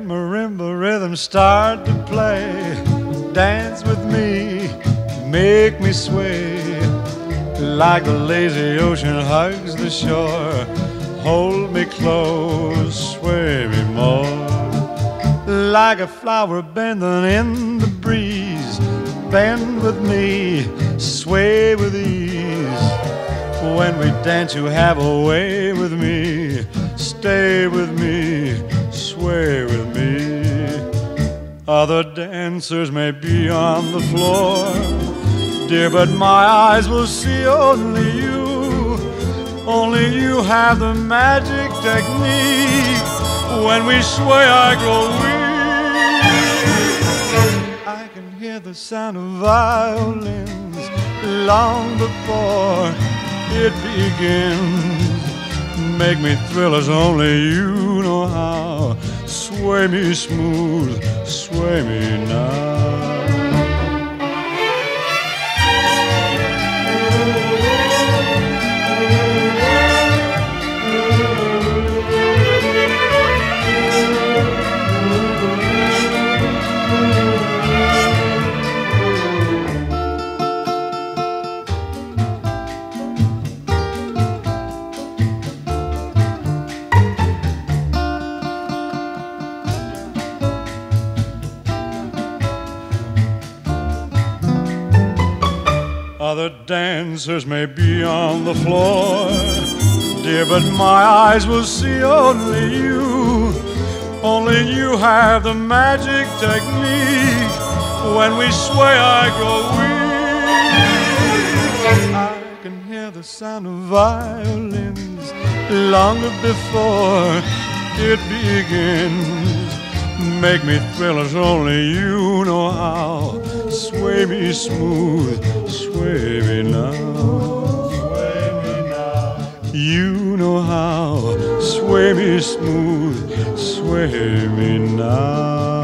marimba rhythm start to play, dance with me, make me sway, like the lazy ocean hugs the shore. Hold me close, sway me more, like a flower bending in the breeze. Bend with me, sway with ease. When we dance you have a way with me. Stay with me, sway with me. Other dancers may be on the floor, dear, but my eyes will see only you. Only you have the magic technique. When we sway I grow weak. I can hear the sound of violins long before it begins. Make me thrill as only you know how. Sway me smooth, sway me now. Other dancers may be on the floor, dear, but my eyes will see only you. Only you have the magic technique. When we sway I grow weak. I can hear the sound of violins long before it begins. Make me thrill as only you know how. Sway me smooth, sway me now. Sway me now. You know how. Sway me smooth, sway me now.